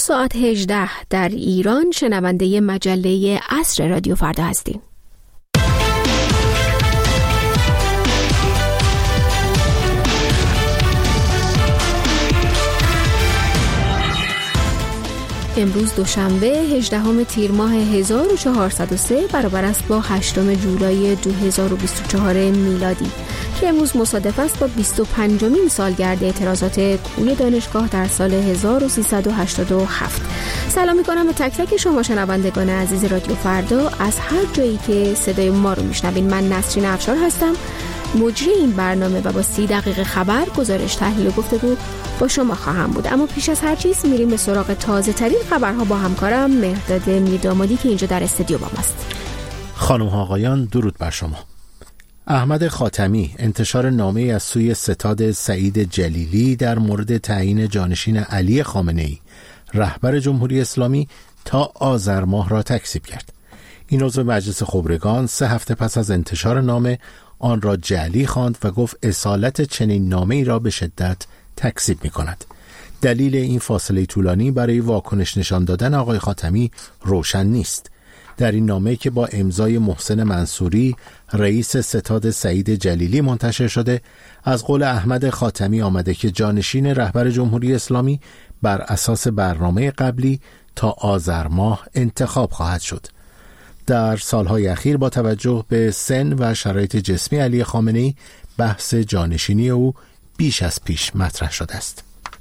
ساعت 18 در ایران شنونده مجله عصر رادیو فردا هستیم. امروز دوشنبه 18 تیر ماه 1403 برابر است با 8 جولای 2024 میلادی که امروز مصادف است با 25مین سالگرد اعتراضات کوی دانشگاه در سال 1387. سلام می‌کنم به تک تک شما شنوندگان عزیز رادیو فردا از هر جایی که صدای ما رو میشنوین. من نسرین افشار هستم، مجری این برنامه و با 30 دقیقه خبر، گزارش، تحلیل و گفتگو با شما خواهم بود. اما پیش از هر چیز میریم به سراغ تازه ترین خبرها با همکارم مهرداد میردامادی که اینجا در استودیو با ماست. خانم ها آقایان، درود بر شما. احمد خاتمی انتشار نامه از سوی ستاد سعید جلیلی در مورد تعیین جانشین علی خامنه‌ای رهبر جمهوری اسلامی تا آذر ماه را تکذیب کرد. این عضو مجلس خبرگان 3 هفته پس از انتشار نامه آن را جعلی خواند و گفت اصالت چنین نامه‌ای را به شدت تکذیب می‌کند. دلیل این فاصله طولانی برای واکنش نشان دادن آقای خاتمی روشن نیست. در این نامه که با امضای محسن منصوری رئیس ستاد سعید جلیلی منتشر شده، از قول احمد خاتمی آمده که جانشین رهبر جمهوری اسلامی بر اساس برنامه قبلی تا آذر ماه انتخاب خواهد شد. در سالهای اخیر با توجه به سن و شرایط جسمی علی خامنه‌ای بحث جانشینی او بیش از پیش مطرح شده است.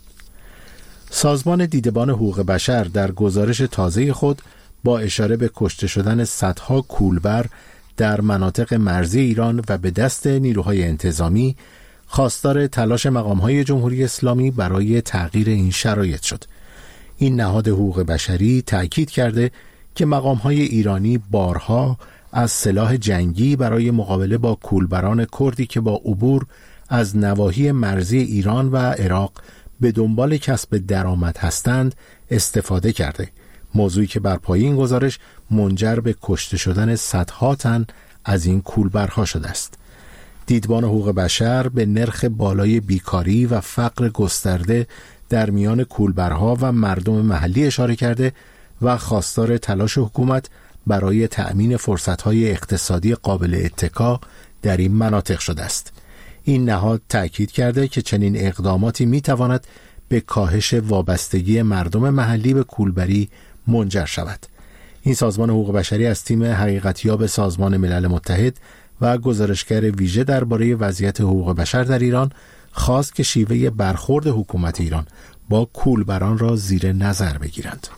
سازمان دیدبان حقوق بشر در گزارش تازه خود با اشاره به کشته شدن صدها کولبر در مناطق مرزی ایران و به دست نیروهای انتظامی خواستار تلاش مقام‌های جمهوری اسلامی برای تغییر این شرایط شد. این نهاد حقوق بشری تأکید کرده که مقام‌های ایرانی بارها از سلاح جنگی برای مقابله با کولبران کردی که با عبور از نواحی مرزی ایران و عراق به دنبال کسب درآمد هستند استفاده کرده، موضوعی که بر پایه این گزارش منجر به کشته شدن صدها تن از این کولبرها شده است. دیدبان حقوق بشر به نرخ بالای بیکاری و فقر گسترده در میان کولبرها و مردم محلی اشاره کرده و خواستار تلاش حکومت برای تأمین فرصت‌های اقتصادی قابل اتکا در این مناطق شده است. این نهاد تأکید کرده که چنین اقداماتی می‌تواند به کاهش وابستگی مردم محلی به کولبری منجر شود. این سازمان حقوق بشری از تیم حقیقتیاب سازمان ملل متحد و گزارشگر ویژه درباره وضعیت حقوق بشر در ایران خواست که شیوه برخورد حکومت ایران با کولبران را زیر نظر بگیرند.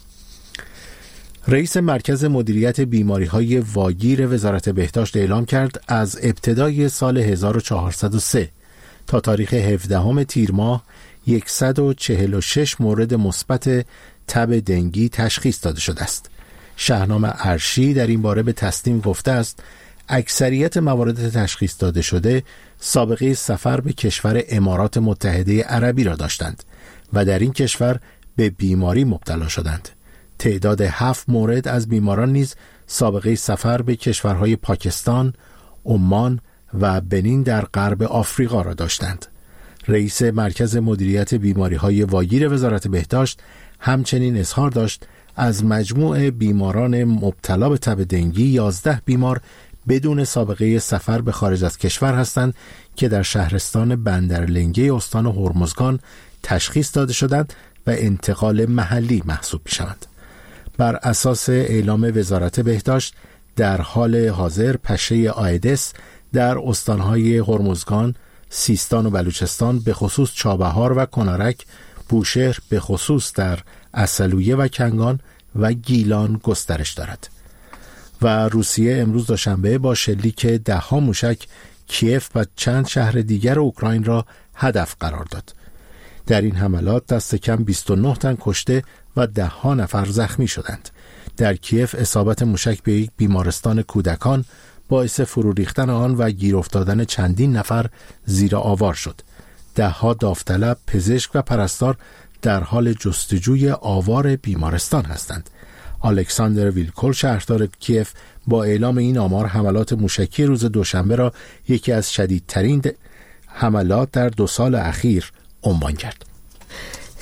رئیس مرکز مدیریت بیماری‌های واگیر وزارت بهداشت اعلام کرد از ابتدای سال 1403 تا تاریخ 17 تیر ماه 146 مورد مثبت تب دنگی تشخیص داده شده است. شاهنامه ارشی در این باره به تصنیم گفته است اکثریت موارد تشخیص داده شده سابقه سفر به کشور امارات متحده عربی را داشتند و در این کشور به بیماری مبتلا شدند. تعداد 7 مورد از بیماران نیز سابقه سفر به کشورهای پاکستان، عمان و بنین در غرب آفریقا را داشتند. رئیس مرکز مدیریت بیماری‌های واگیر وزارت بهداشت همچنین اظهار داشت از مجموع بیماران مبتلا به تب دنگی 11 بیمار بدون سابقه سفر به خارج از کشور هستند که در شهرستان بندرلنگه استان هرمزگان تشخیص داده شدند و انتقال محلی محسوب می‌شوند. بر اساس اعلام وزارت بهداشت در حال حاضر پشه آیدس در استانهای هرمزگان، سیستان و بلوچستان به خصوص چابهار و کنارک، بوشهر به خصوص در عسلویه و کنگان و گیلان گسترش دارد. و روسیه امروز دوشنبه با شلیک 10 موشک کیف و چند شهر دیگر اوکراین را هدف قرار داد. در این حملات دست کم 29 تن کشته و 10 نفر زخمی شدند. در کیف اصابت موشک به یک بیمارستان کودکان باعث فرو ریختن آن و گیر افتادن چندین نفر زیر آوار شد. 10 داوطلب، پزشک و پرستار در حال جستجوی آوار بیمارستان هستند. الکساندر ویلکول شهردار کیف با اعلام این آمار حملات موشکی روز دوشنبه را یکی از شدیدترین حملات در 2 سال اخیر عنوان کرد.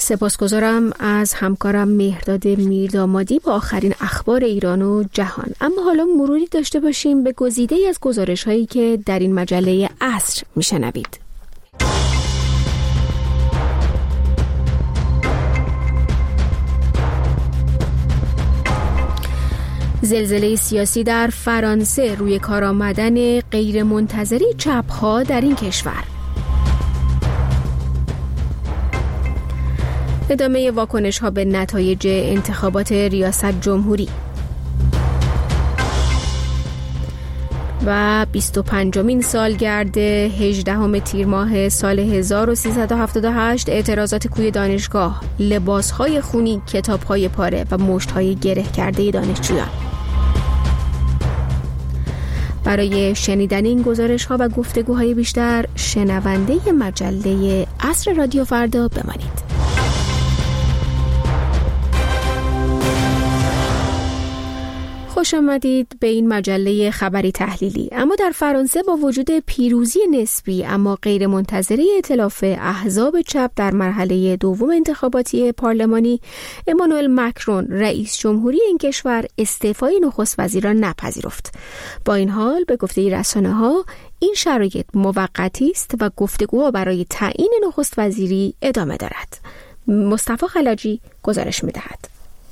سپاسگزارم از همکارم مهرداد میردامادی با آخرین اخبار ایران و جهان. اما حالا مروری داشته باشیم به گزیده‌ای از گزارش‌هایی که در این مجله عصر میشنوید. زلزله سیاسی در فرانسه، روی کار آمدن غیرمنتظره چپ‌ها در این کشور. ادامه واکنش‌ها به نتایج انتخابات ریاست جمهوری و 25مین سالگرد 18 تیر ماه سال 1378 اعتراضات کوی دانشگاه، لباس‌های خونی، کتاب‌های پاره و مشت‌های گره کرده دانشجویان. برای شنیدن این گزارش‌ها و گفتگوهای بیشتر شنونده مجله عصر رادیو فردا بمانید. خوش آمدید به این مجله خبری تحلیلی. اما در فرانسه با وجود پیروزی نسبی اما غیر منتظره ائتلاف احزاب چپ در مرحله دوم انتخاباتی پارلمانی، امانوئل مکرون رئیس جمهوری این کشور استعفای نخست وزیر را نپذیرفت. با این حال به گفته رسانه‌ها این شرایط موقتی است و گفتگوها برای تعیین نخست وزیری ادامه دارد. مصطفی خلجی گزارش می‌دهد.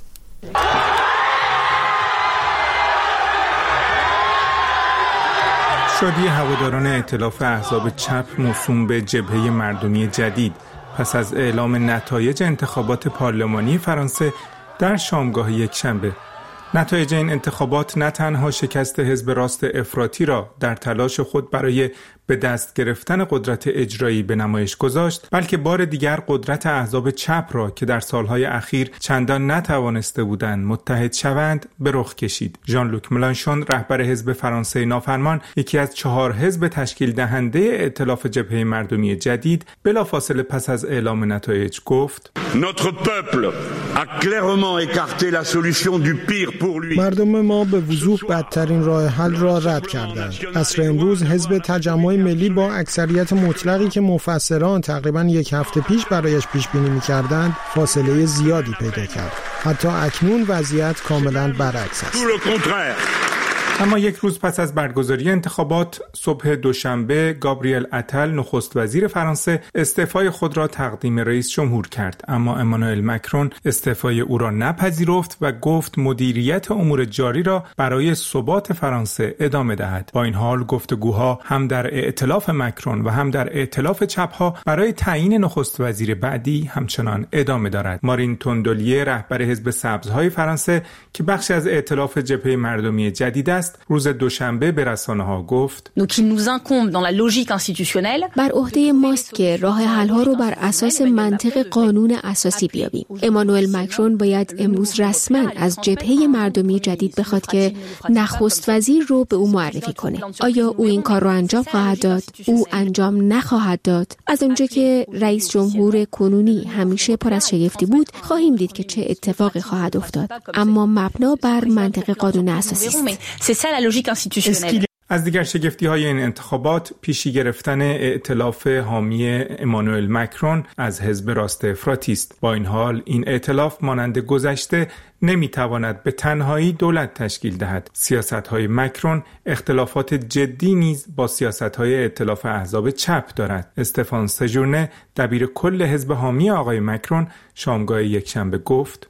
شادی هواداران ائتلاف احزاب چپ موسوم به جبهه مردمی جدید پس از اعلام نتایج انتخابات پارلمانی فرانسه در شامگاه یکشنبه. نتایج این انتخابات نه تنها شکست حزب راست افراطی را در تلاش خود برای به دست گرفتن قدرت اجرایی به نمایش گذاشت، بلکه بار دیگر قدرت احزاب چپ را که در سالهای اخیر چندان نتوانسته بودند متحد شوند به رخ کشید. ژان لوک ملانشون، رهبر حزب فرانسه نافرمان، یکی از 4 حزب تشکیل دهنده ائتلاف جبهه مردمی جدید، بلافاصله پس از اعلام نتایج گفت: Notre peuple a clairement écarté la solution du pire pour lui. مردم ما به وضوح بدترین راه حل را رد کردند. عصر امروز حزب تجمع ملی با اکثریت مطلقی که مفسران تقریباً 1 هفته پیش برایش پیش بینی می‌کردند فاصله زیادی پیدا کرد. حتی اکنون وضعیت کاملاً برعکس است. اما 1 روز پس از برگزاری انتخابات، صبح دوشنبه، گابریل اتل نخست وزیر فرانسه استعفای خود را تقدیم رئیس جمهور کرد، اما امانوئل مکرون استعفای او را نپذیرفت و گفت مدیریت امور جاری را برای ثبات فرانسه ادامه دهد. با این حال گفتگوها هم در ائتلاف مکرون و هم در ائتلاف چپ‌ها برای تعیین نخست وزیر بعدی همچنان ادامه دارد. مارین توندلیه، رهبر حزب سبزهای فرانسه که بخشی از ائتلاف جبهه مردمی جدید است، روز دوشنبه به رسانه‌ها گفت: بر عهده ماست که راه حل‌ها رو بر اساس منطق قانون اساسی بیابیم. امانوئل مکرون باید امروز رسما از جبهه مردمی جدید بخواد که نخست وزیر رو به او معرفی کنه. آیا او این کار رو انجام خواهد داد؟ او انجام نخواهد داد؟ از اونجا که رئیس جمهور کنونی همیشه پر از شگفتی بود، خواهیم دید که چه اتفاقی خواهد افتاد، اما مبنا بر منطق قانون اساسی است. از دیگر شگفتی‌های این انتخابات، پیشی گرفتن ائتلاف حامی امانوئل مکرون از حزب راست افراطی است. با این حال این ائتلاف مانند گذشته نمیتواند به تنهایی دولت تشکیل دهد. سیاست‌های مکرون اختلافات جدی نیز با سیاست‌های ائتلاف احزاب چپ دارد. استفان سژورنه، دبیر کل حزب حامی آقای مکرون، شامگاه یکشنبه گفت: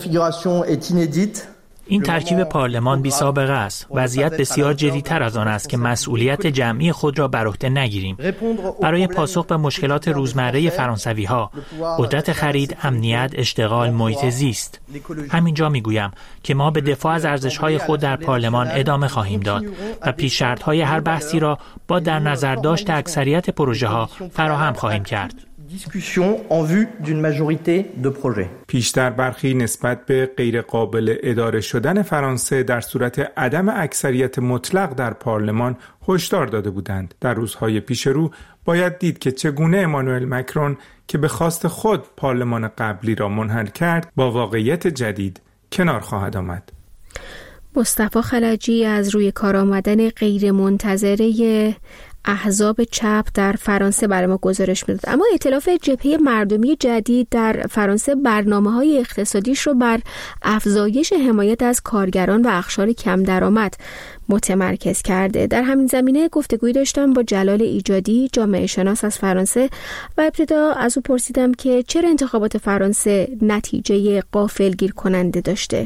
این ترکیب پارلمان بی سابقه است. وضعیت بسیار جدی‌تر از آن است که مسئولیت جمعی خود را بر عهده نگیریم. برای پاسخ به مشکلات روزمره فرانسوی‌ها، قدرت خرید، امنیت، اشتغال، محیط زیست. همینجا میگویم که ما به دفاع از ارزش‌های خود در پارلمان ادامه خواهیم داد و پیش‌شرط‌های هر بحثی را با در نظر داشت اکثریت پروژه‌ها فراهم خواهیم کرد. پیشتر برخی نسبت به غیر قابل اداره شدن فرانسه در صورت عدم اکثریت مطلق در پارلمان هشدار داده بودند. در روزهای پیش رو باید دید که چگونه امانوئل مکرون که به خواست خود پارلمان قبلی را منحل کرد با واقعیت جدید کنار خواهد آمد. مصطفی خلجی از روی کار آمدن غیر منتظره احزاب چپ در فرانسه برای ما گزارش میداد. اما ائتلاف جبهه مردمی جدید در فرانسه برنامه‌های اقتصادیش رو بر افزایش حمایت از کارگران و اقشار کم درآمد متمرکز کرده. در همین زمینه گفتگویی داشتم با جلال ایجادی، جامعه شناس از فرانسه، و ابتدا از او پرسیدم که چرا انتخابات فرانسه نتیجه غافلگیر کننده داشته.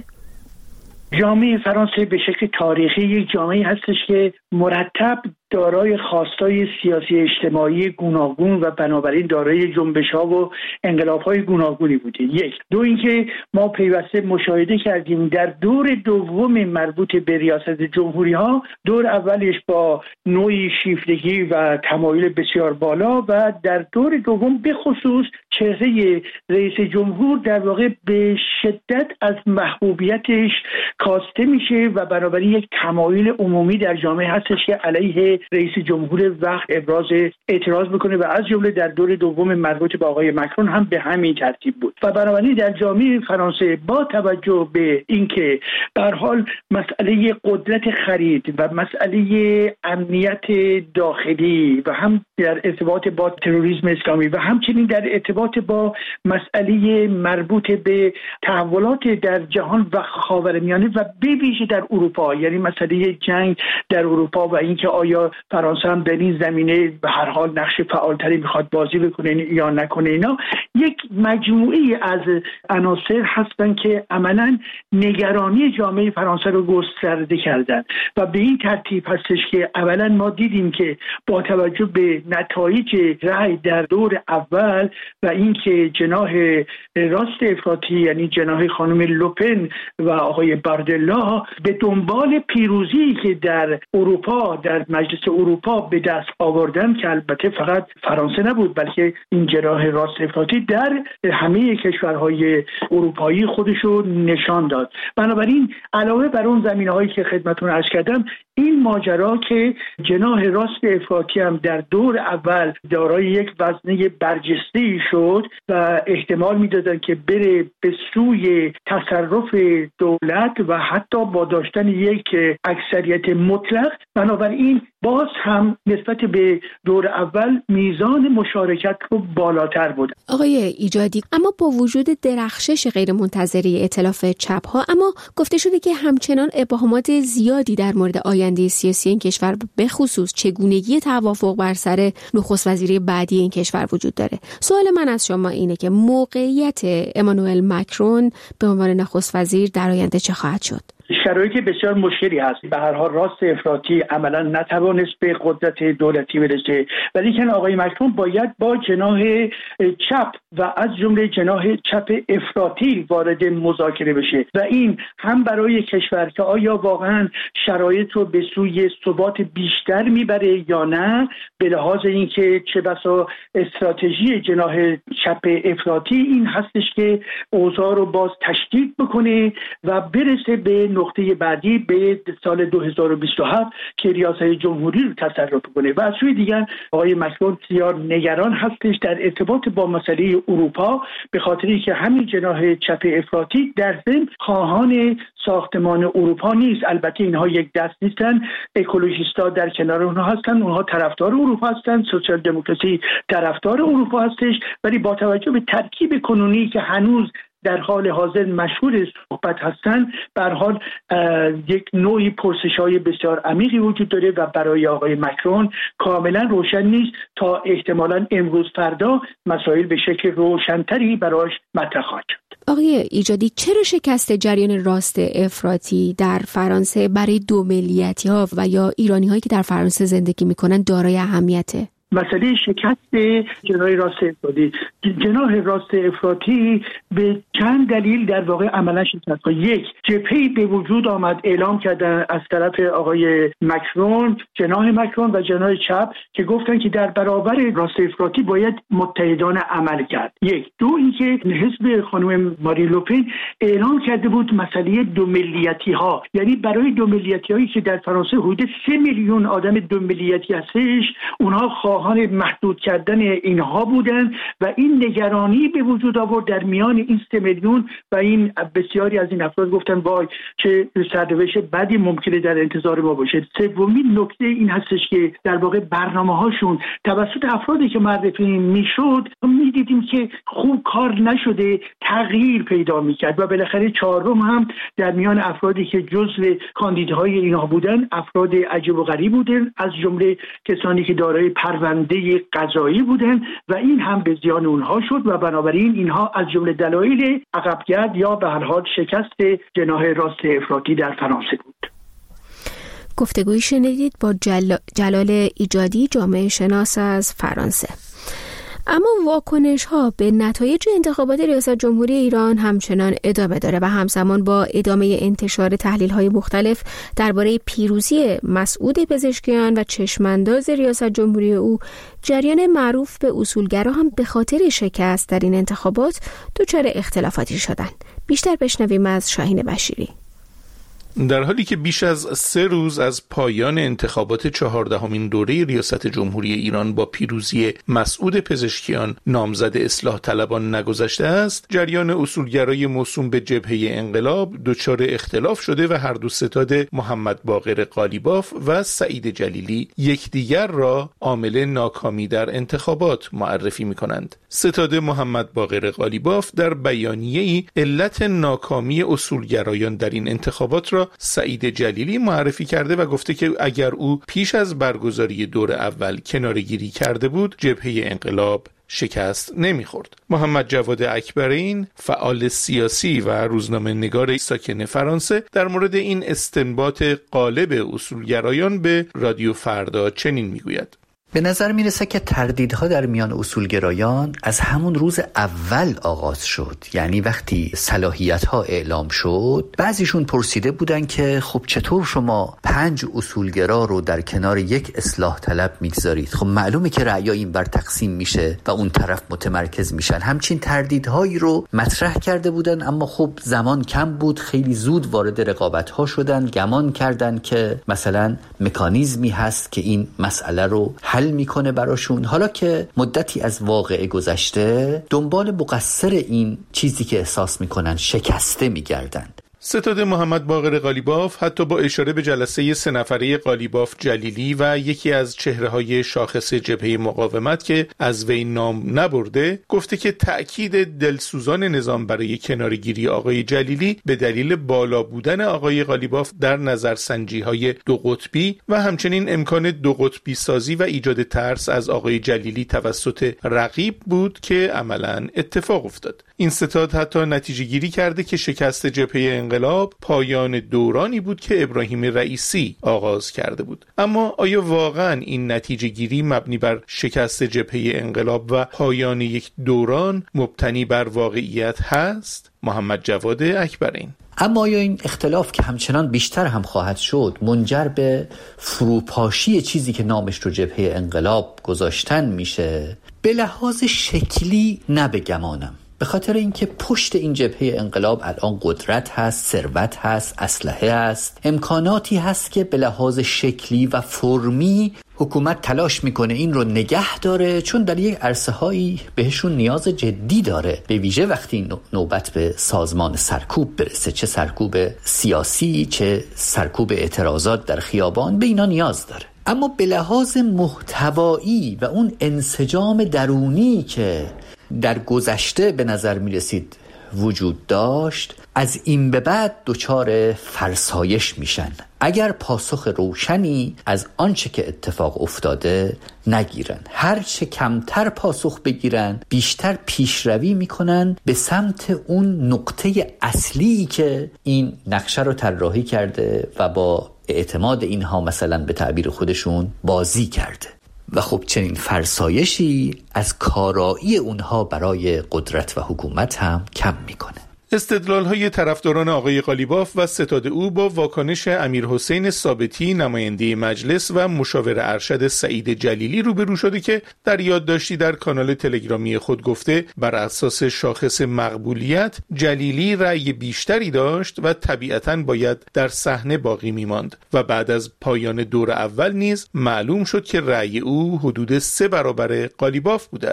جامعه فرانسه به شکل تاریخی یک جامعه هستش که مرتب دارای خواستای سیاسی اجتماعی گوناگون و بنابراین دارای جنبش‌ها و انقلاب‌های گوناگونی بوده. یک. دو اینکه ما پیوسته مشاهده کردیم در دور دوم مربوط به ریاست جمهوری‌ها، دور اولش با نوعی شیفتگی و تمایل بسیار بالا و در دور دوم به خصوص چهره رئیس جمهور در واقع به شدت از محبوبیتش کاسته میشه و بنابراین یک تمایل عمومی در جامعه هستش که علیه رئیس جمهور وقت ابراز اعتراض میکنه و از جمله در دور دوم مربوط به آقای مکرون هم به همین ترتیب بود. و بنابراین در جامعه فرانسه با توجه به اینکه به هر حال مسئله قدرت خرید و مسئله امنیت داخلی و هم در ارتباط با تروریسم اسلامی و همچنین در ارتباط با مسئله مربوط به تحولات در جهان و خاورمیانه و به ویژه در اروپا، یعنی مسئله جنگ در اروپا و اینکه آیا فرانسه هم در این زمینه به هر حال نقش فعالتری میخواد بازی بکنه یا نکنه، اینا یک مجموعه از عناصر هستن که عملاً نگرانی جامعه فرانسه رو گسترده کردن و به این ترتیب هستش که اولا ما دیدیم که با توجه به نتایج رأی در دور اول و اینکه جناح راست افراطی یعنی جناح خانم لوپن و آقای باردلا به دنبال پیروزی که در اروپا در مجلس اروپا به دست آوردن، که البته فقط فرانسه نبود بلکه این جناح راست افراطی در همه کشورهای اروپایی خودشو نشان داد. بنابراین علاوه بر اون زمینه‌هایی که خدمتتون عرض کردم، این ماجرا که جناح راست افراطی هم در دور اول دارای یک وزنه برجسته‌ای شد و احتمال میدادن که بره به سوی تصرف دولت و حتی با داشتن یک اکثریت مطلق، بنابراین باز هم نسبت به دور اول میزان مشارکت رو بالاتر بود. آقای ایجادی، اما با وجود درخشش غیرمنتظره ائتلاف چپ ها، اما گفته شده که همچنان ابهامات زیادی در مورد آینده سیاسی این کشور، به خصوص چگونگی توافق بر سر نخست وزیری بعدی این کشور وجود داره. سوال من از شما اینه که موقعیت امانوئل مکرون به عنوان نخست وزیر در آینده چه خواهد شد؟ شرایط بسیار مشکلی هست. به هر حال راست افراطی عملا نتوانست به قدرت دولتی برسه، ولی که آقای مکرون باید با جناح چپ و از جمله جناح چپ افراطی وارد مذاکره بشه و این هم برای کشور که آیا واقعا شرایط رو به سوی ثبات بیشتر میبره یا نه، به لحاظ اینکه چه بسا استراتژی جناح چپ افراطی این هستش که اوضاع رو باز تشدید بکنه و برسه به نقطه بعدی به سال 2027 که ریاست جمهوری رو تصرف کنه. و از سوی دیگر آقای مکرون بسیار نگران هستش در ارتباط با مسئله اروپا، به خاطری که همین جناح چپ افراطی در ضمن خواهان ساختمان اروپا نیست. البته اینها یک دست نیستن، اکولوژیستا در کنار اونها هستن، اونها طرفدار اروپا هستن، سوسیال دموکراسی طرفدار اروپا هستش، ولی با توجه به ترکیب کنونی که هنوز در حال حاضر مشغول صحبت هستند، به هر حال یک نوعی پرسش‌های بسیار عمیقی وجود داره و برای آقای مکرون کاملا روشن نیست تا احتمالاً امروز فردا مسائل به شکل روشن‌تری براش مطرح خواهد شد. آقای ایجادی، چرا شکست جریان راست افراطی در فرانسه برای دو ملیتی‌ها و یا ایرانی‌هایی که در فرانسه زندگی می‌کنند دارای اهمیته؟ مسئله شکست جناح راست افراطی، جناح راست افراطی به چند دلیل در واقع عملا شکست. یک، جبهه‌ای به وجود آمد اعلام کردن از طرف آقای مکرون، جناح مکرون و جناح چپ که گفتن که در برابر راست افراطی باید متحدانه عمل کرد. یک. دو اینکه حزب خانم ماری لوپن اعلام کرده بود مسئله دو ملیتی ها، یعنی برای دو ملیتی هایی که در فرانسه حدود 3 میلیون آدم دو ملیتی هستش، اونها خواهان محدود کردن اینها بودن و این نگرانی به وجود آورد در میان این 3 میلیون و این بسیاری از این افراد گفتن گفتن وای چه سرنوشت بدی ممکنه در انتظار ما باشه. سومین نکته این هستش که در واقع برنامه‌هاشون توسط افرادی که معرفی میشد میدیدیم که خوب کار نشده، تغییر پیدا میکرد و بالاخره چهارم هم در میان افرادی که جزو کاندیداهای اینها بودن افراد عجیب و غریب بودن، از جمله کسانی که دارای پرونده قضایی بودن و این هم به زیان اونها شد و بنابراین اینها از جمله دلایل عقبگرد یا به هر حال شکست جناح راست افراطی در فرانسه بود. گفتگویی شنیدید با جلال ایجادی، جامعه شناس از فرانسه. اما واکنش ها به نتایج انتخابات ریاست جمهوری ایران همچنان ادامه داره و همزمان با ادامه انتشار تحلیل های مختلف درباره پیروزی مسعود پزشکیان و چشمانداز ریاست جمهوری او، جریان معروف به اصولگرا هم به خاطر شکست در این انتخابات دچار اختلافاتی شدن. بیشتر بشنویم از شاهین بشیری. در حالی که بیش از 3 روز از پایان انتخابات 14مین دوره ریاست جمهوری ایران با پیروزی مسعود پزشکیان نامزد اصلاح طلبان نگذشته است، جریان اصولگرای موسوم به جبهه انقلاب دچار اختلاف شده و هر دو ستاد محمد باقر قالیباف و سعید جلیلی یکدیگر را عامل ناکامی در انتخابات معرفی می‌کنند. ستاد محمد باقر قالیباف در بیانیه‌ای علت ناکامی اصولگرایان در این انتخابات را سعید جلیلی معرفی کرده و گفته که اگر او پیش از برگزاری دور اول کناره‌گیری کرده بود، جبهه انقلاب شکست نمیخورد. محمد جواد اکبرین، فعال سیاسی و روزنامه‌نگار ساکن فرانسه، در مورد این استنباط غالب اصولگرایان به رادیو فردا چنین میگوید: به نظر میرسه که تردیدها در میان اصولگرایان از همون روز اول آغاز شد. یعنی وقتی صلاحیت‌ها اعلام شد، بعضیشون پرسیده بودن که خب چطور شما 5 اصولگرا رو در کنار یک اصلاح طلب میگذارید؟ خب معلومه که رأی این بر تقسیم میشه و اون طرف متمرکز میشن. همچین تردیدهایی رو مطرح کرده بودن، اما خب زمان کم بود، خیلی زود وارد رقابت‌ها شدن، گمان کردن که مثلا مکانیزمی هست که این مسئله رو حل میکنه براشون. حالا که مدتی از واقعه گذشته، دنبال مقصر این چیزی که احساس میکنن شکسته میگردند. ستاد محمد باقر قالیباف حتی با اشاره به جلسه 3 نفره قالیباف جلیلی و یکی از چهره‌های شاخص جبهه مقاومت که از وی نام نبرده، گفته که تأکید دلسوزان نظام برای کناره‌گیری آقای جلیلی به دلیل بالا بودن آقای قالیباف در نظرسنجی‌های 2 قطبی و همچنین امکان 2 قطبی سازی و ایجاد ترس از آقای جلیلی توسط رقیب بود که عملاً اتفاق افتاد. این ستاد حتی نتیجه گیری کرده که شکست جبهه انقلاب پایان دورانی بود که ابراهیم رئیسی آغاز کرده بود. اما آیا واقعا این نتیجه گیری مبنی بر شکست جبهه انقلاب و پایان یک دوران مبتنی بر واقعیت هست؟ محمد جواد اکبرین. اما آیا این اختلاف که همچنان بیشتر هم خواهد شد منجر به فروپاشی چیزی که نامش رو جبهه انقلاب گذاشتن میشه؟ به لحاظ شکلی نه به گمانم، به خاطر اینکه پشت این جبهه انقلاب الان قدرت هست، ثروت هست، اسلحه هست، امکاناتی هست که به لحاظ شکلی و فرمی حکومت تلاش میکنه این رو نگه داره، چون در یک عرصه هایی بهشون نیاز جدی داره، به ویژه وقتی نوبت به سازمان سرکوب برسه، چه سرکوب سیاسی چه سرکوب اعتراضات در خیابان، به اینا نیاز داره. اما به لحاظ محتوایی و اون انسجام درونی که در گذشته به نظر می رسید وجود داشت، از این به بعد دچار فرسایش میشن اگر پاسخ روشنی از آنچه که اتفاق افتاده نگیرن. هر چه کمتر پاسخ بگیرن، بیشتر پیشروی میکنن به سمت اون نقطه اصلی که این نقشه رو طراحی کرده و با اعتماد اینها مثلا به تعبیر خودشون بازی کرده. و خب چنین فرسایشی از کارایی اونها برای قدرت و حکومت هم کم میکنه. استدلال‌های طرفداران آقای قالیباف و ستاد او با واکنش امیرحسین ثابتی، نماینده مجلس و مشاور ارشد سعید جلیلی روبرو شده که در یادداشتی در کانال تلگرامی خود گفته بر اساس شاخص مقبولیت جلیلی رأی بیشتری داشت و طبیعتاً باید در صحنه باقی می‌ماند و بعد از پایان دور اول نیز معلوم شد که رأی او حدود 3 برابر قالیباف بوده است.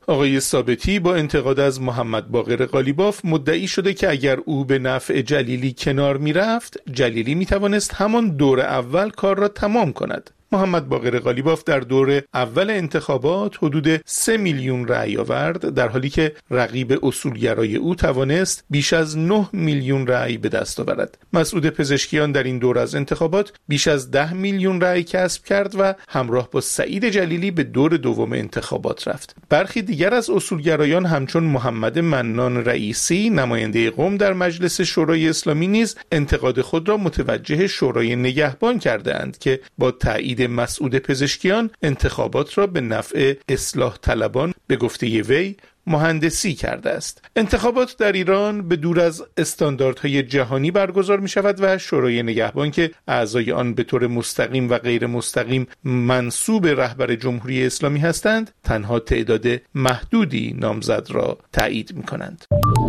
آقای ثابتی با انتقاد از محمد باقر قالیباف مدعی شده که اگر او به نفع جلیلی کنار میرفت، جلیلی میتوانست همان دور اول کار را تمام کند. محمد باقر قالیباف در دور اول انتخابات حدود 3 میلیون رأی آورد، در حالی که رقیب اصولگرای او توانست بیش از 9 میلیون رأی به دست آورد. مسعود پزشکیان در این دور از انتخابات بیش از 10 میلیون رأی کسب کرد و همراه با سعید جلیلی به دور دوم انتخابات رفت. برخی دیگر از اصولگرایان همچون محمد منان رئیسی نماینده قم در مجلس شورای اسلامی نیز انتقاد خود را متوجه شورای نگهبان کردند که با تایید مسعود پزشکیان انتخابات را به نفع اصلاح طلبان به گفته وی مهندسی کرده است. انتخابات در ایران به دور از استانداردهای جهانی برگزار می شود و شورای نگهبان که اعضای آن به طور مستقیم و غیر مستقیم منسوب رهبر جمهوری اسلامی هستند، تنها تعداد محدودی نامزد را تایید می کنند.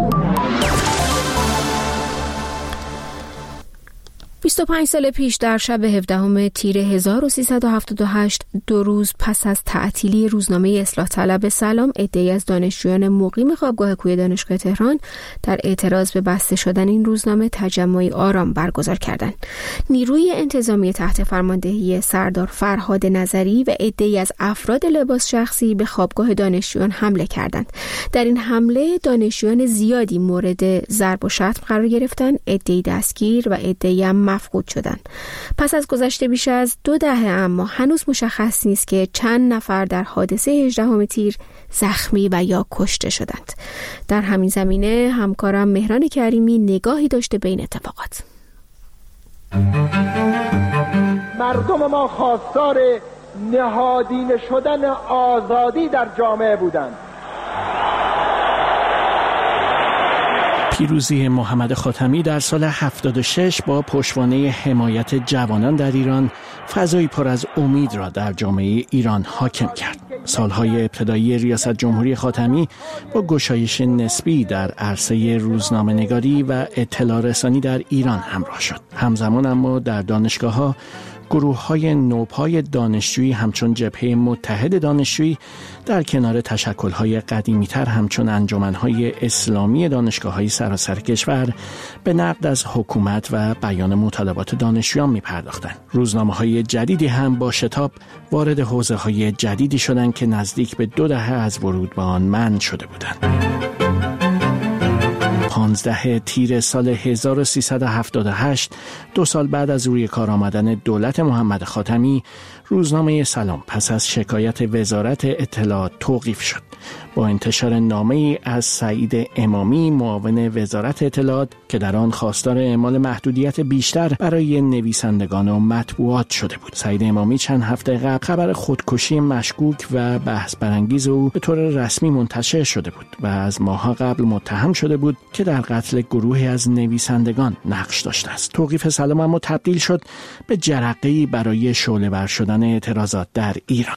25 سال پیش در شب 17 تیر 1378 2 روز پس از تعطیلی روزنامه اصلاح طلب سلام، عده‌ای از دانشجویان مقیم خوابگاه کوی دانشگاه تهران در اعتراض به بسته شدن این روزنامه تجمعی آرام برگزار کردند. نیروی انتظامی تحت فرماندهی سردار فرهاد نظری و عده‌ای از افراد لباس شخصی به خوابگاه دانشجویان حمله کردند. در این حمله دانشجویان زیادی مورد ضرب و شتم قرار گرفتند، عده‌ای دستگیر و عده‌ای هم مفقود شدند. پس از گذشته بیش از 2 دهه اما هنوز مشخص نیست که چند نفر در حادثه 18 تیر زخمی و یا کشته شدند. در همین زمینه همکارم مهران کریمی نگاهی داشته به این اتفاقات. مردم ما خواستار نهادینه شدن آزادی در جامعه بودند. پیروزی محمد خاتمی در سال 76 با پشتوانه حمایت جوانان در ایران فضایی پر از امید را در جامعه ایران حاکم کرد. سالهای ابتدایی ریاست جمهوری خاتمی با گشایش نسبی در عرصه روزنامه‌نگاری و اطلاع رسانی در ایران همراه شد. همزمان اما در دانشگاه‌ها گروه‌های نوپای دانشجویی همچون جبهه متحد دانشجویی در کنار تشکل‌های قدیمی‌تر همچون انجمن‌های اسلامی دانشگاه‌های سراسر کشور به نقد از حکومت و بیان مطالبات دانشجویان می‌پرداختند. روزنامه‌های جدیدی هم با شتاب وارد حوزه‌های جدیدی شدند که نزدیک به 2 دهه از ورود به آن منع شده بودند. 15 تیر سال 1378 2 سال بعد از روی کار آمدن دولت محمد خاتمی، روزنامه سلام پس از شکایت وزارت اطلاعات توقیف شد. با انتشار نامه‌ای از سعید امامی معاون وزارت اطلاعات که در آن خواستار اعمال محدودیت بیشتر برای نویسندگان و مطبوعات شده بود. سعید امامی چند هفته قبل خبر خودکشی مشکوک و بحث برانگیز او به طور رسمی منتشر شده بود و از ماه‌ها قبل متهم شده بود که در قتل گروهی از نویسندگان نقش داشته است. توقیف سلام اما تبدیل شد به جرقه‌ای برای شعله‌ور شدن اعتراضات در ایران.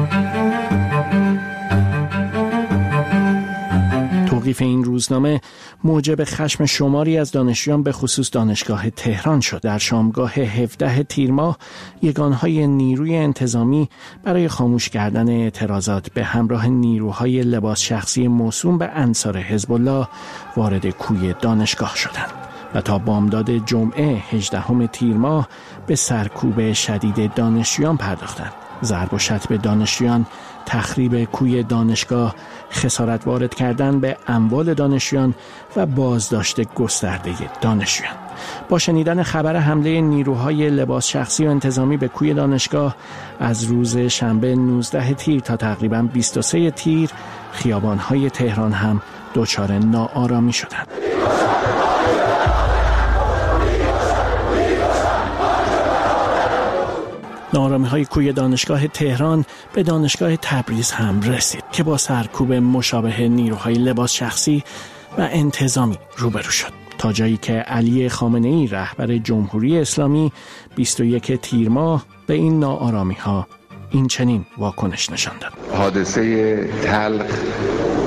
توقیف این روزنامه موجب خشم شماری از دانشجویان به خصوص دانشگاه تهران شد. در شامگاه 17 تیر ماه یگانهای نیروی انتظامی برای خاموش کردن اعتراضات به همراه نیروهای لباس شخصی موسوم به انصار حزب الله وارد کوی دانشگاه شدند و تا بامداد جمعه 18 تیر ماه به سرکوب شدید دانشجویان پرداختند. ضرب و شتم دانشجویان، تخریب کوی دانشگاه، خسارت وارد کردن به اموال دانشجویان و بازداشت گسترده دانشجویان. با شنیدن خبر حمله نیروهای لباس شخصی و انتظامی به کوی دانشگاه از روز شنبه 19 تیر تا تقریباً 23 تیر خیابان‌های تهران هم دچار ناآرامی شدند. ناآرامی‌های کوی دانشگاه تهران به دانشگاه تبریز هم رسید که با سرکوب مشابه نیروهای لباس شخصی و انتظامی روبرو شد، تا جایی که علی خامنه‌ای رهبر جمهوری اسلامی 21 تیر ماه به این ناآرامی‌ها این چنین واکنش نشان داد. حادثه تلخ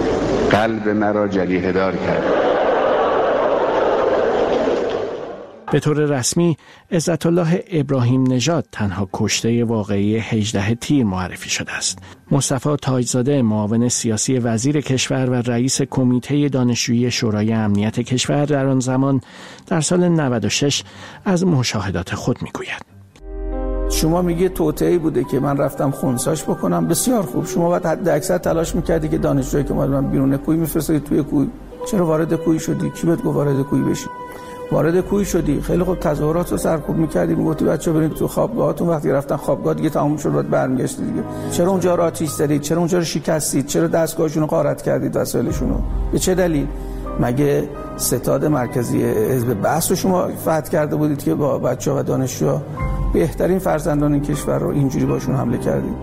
قلب مرا جریحه‌دار کرد. به طور رسمی عزت الله ابراهیم نژاد تنها کشته واقعی 18 تیر معرفی شده است. مصطفی تاجزاده معاون سیاسی وزیر کشور و رئیس کمیته دانشجویی شورای امنیت کشور در آن زمان در سال 96 از مشاهدات خود میگوید: شما میگه توطئه‌ای بوده که من رفتم خنثیش بکنم، بسیار خوب. شما باید حد اکثر تلاش میکردی که دانشجویی که اومدن بیرون کوی میفرستادی توی کوی. چرا وارد کوی شدی؟ کی بهت گفت وارد کوی بشی؟ وارد کوی شدی، خیلی خوب تظاهرات رو سرکوب میکردی، میگفتی بچه‌ها برید تو خوابگاهاتون. وقتی رفتن خوابگاه دیگه تموم شد، بعد برمیگشتی دیگه. چرا اونجا رو آتش زدید؟ چرا اونجا رو شکستید؟ چرا دستگاهشون رو غارت کردید، وسایلشون رو؟ به چه دلیل؟ مگه ستاد مرکزی حزب بعث رو شما فتح کرده بودید که با بچه‌ها و دانشجوها بهترین فرزندان این کشور رو اینجوری باشون حمله کردید؟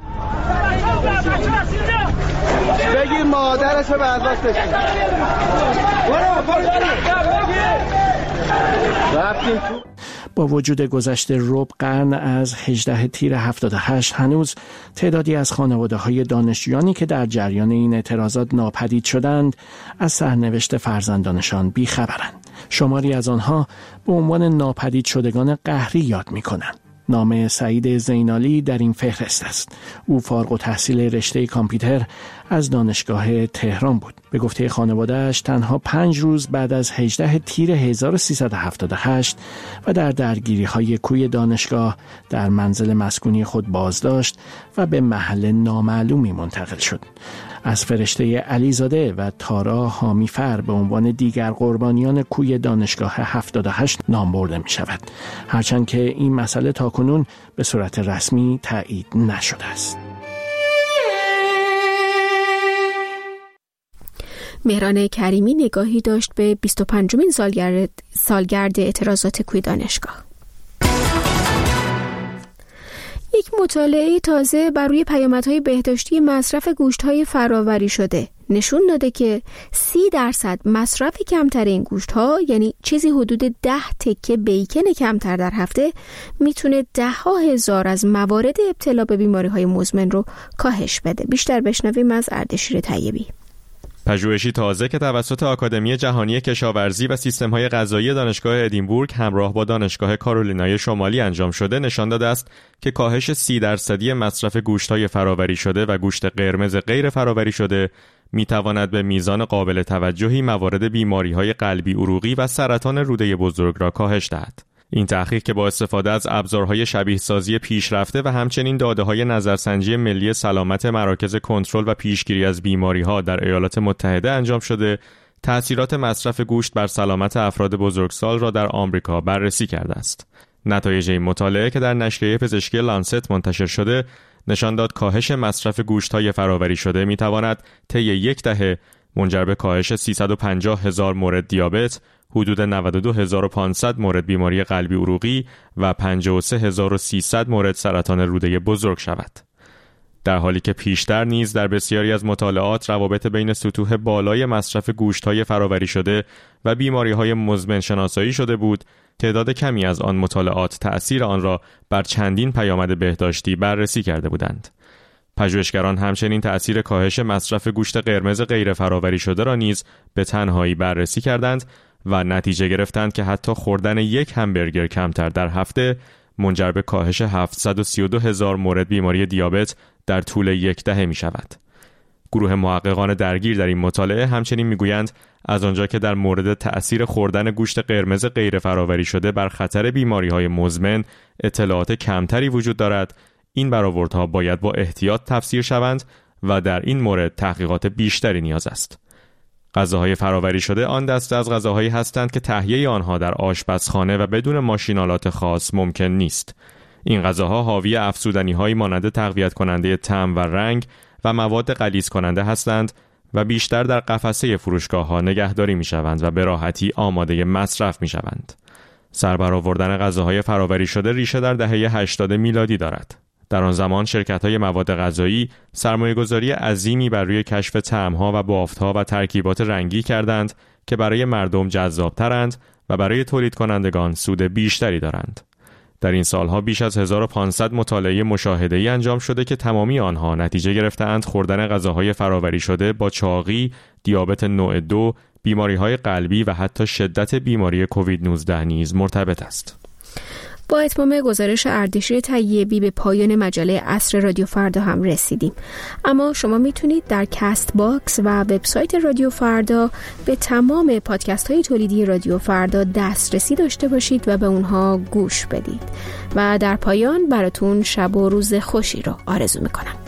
بگیر مادرش رو برداشت بشید. با وجود گذشت ربع قرن از 18 تیر 78 هنوز تعدادی از خانواده‌های دانشجویانی که در جریان این اعتراضات ناپدید شدند از سرنوشت فرزندانشان بیخبرند. شماری از آنها به عنوان ناپدید شدگان قهری یاد می‌کنند. نام سعید زینالی در این فهرست است. او فارغ التحصیل رشته کامپیوتر از دانشگاه تهران بود. به گفته خانواده‌اش تنها 5 روز بعد از 18 تیر 1378 و در درگیری‌های کوی دانشگاه در منزل مسکونی خود بازداشت و به محل نامعلومی منتقل شد. از فرشته علیزاده و تارا حامیفر به عنوان دیگر قربانیان کوی دانشگاه 78 نام برده می شود، هرچند که این مسئله تاکنون به صورت رسمی تایید نشده است. مهران کریمی نگاهی داشت به 25مین سالگرد اعتراضات کوی دانشگاه. یک مطالعه تازه بر روی پیامدهای بهداشتی مصرف گوشت‌های فرآوری شده نشون داده که 30% مصرف کمتر این گوشت‌ها، یعنی چیزی حدود 10 تکه بیکن کمتر در هفته، میتونه 10,000 از موارد ابتلا به بیماری‌های مزمن رو کاهش بده. بیشتر بشنویم از اردشیر طیبی. پژوهشی تازه که توسط آکادمی جهانی کشاورزی و سیستم‌های غذایی دانشگاه ادینبورگ همراه با دانشگاه کارولینای شمالی انجام شده نشان داده است که کاهش 30% مصرف گوشت‌های فرآوری شده و گوشت قرمز غیر فرآوری شده می‌تواند به میزان قابل توجهی موارد بیماری‌های قلبی عروقی و سرطان روده بزرگ را کاهش دهد. این تحقیق که با استفاده از ابزارهای شبیه سازی پیشرفته و همچنین داده‌های نظرسنجی ملی سلامت مراکز کنترل و پیشگیری از بیماری‌ها در ایالات متحده انجام شده، تأثیرات مصرف گوشت بر سلامت افراد بزرگسال را در آمریکا بررسی کرده است. نتایج این مطالعه که در نشریه پزشکی لانست منتشر شده، نشان داد کاهش مصرف گوشت‌های فرآوری شده می‌تواند طی یک دهه منجر به کاهش 350,000 مورد دیابت، حدود 92,500 مورد بیماری قلبی عروقی و 53,300 مورد سرطان روده بزرگ شود. در حالی که پیشتر نیز در بسیاری از مطالعات روابط بین سطوح بالای مصرف گوشت‌های فرآوری شده و بیماری‌های مزمن شناسایی شده بود، تعداد کمی از آن مطالعات تأثیر آن را بر چندین پیامد بهداشتی بررسی کرده بودند. پژوهشگران همچنین تأثیر کاهش مصرف گوشت قرمز غیر فرآوری شده را نیز به تنهایی بررسی کردند و نتیجه گرفتند که حتی خوردن یک همبرگر کمتر در هفته منجر به کاهش 732,000 مورد بیماری دیابت در طول یک دهه می شود. گروه محققان درگیر در این مطالعه همچنین میگویند از آنجا که در مورد تأثیر خوردن گوشت قرمز غیر فرآوری شده بر خطر بیماری‌های مزمن اطلاعات کمتری وجود دارد، این برآوردها باید با احتیاط تفسیر شوند و در این مورد تحقیقات بیشتری نیاز است. غذاهای فرآوری شده آن دسته از غذاهایی هستند که تهیه آنها در آشپزخانه و بدون ماشین‌آلات خاص ممکن نیست. این غذاها حاوی افزودنی‌هایی مانند تقویت کننده طعم و رنگ و مواد غلیظ کننده هستند و بیشتر در قفسه فروشگاه‌ها نگهداری می‌شوند و به راحتی آماده مصرف می‌شوند. سربرآوردن غذاهای فرآوری شده ریشه در دهه 80 میلادی دارد. در آن زمان شرکت‌های مواد غذایی سرمایه‌گذاری عظیمی بر روی کشف طعم‌ها و بافت‌ها و ترکیبات رنگی کردند که برای مردم جذاب‌ترند و برای تولید کنندگان سود بیشتری دارند. در این سالها بیش از 1500 مطالعه مشاهده‌ای انجام شده که تمامی آنها نتیجه گرفته‌اند خوردن غذاهای فرآوری شده با چاقی، دیابت نوع 2، بیماری‌های قلبی و حتی شدت بیماری کووید 19 نیز مرتبط است. با اتمام گزارش اردشیر طیبی به پایان مجله عصر رادیو فردا هم رسیدیم. اما شما میتونید در کست باکس و وبسایت رادیو فردا به تمام پادکست های تولیدی رادیو فردا دسترسی داشته باشید و به اونها گوش بدید. و در پایان براتون شب و روز خوشی رو آرزو میکنم.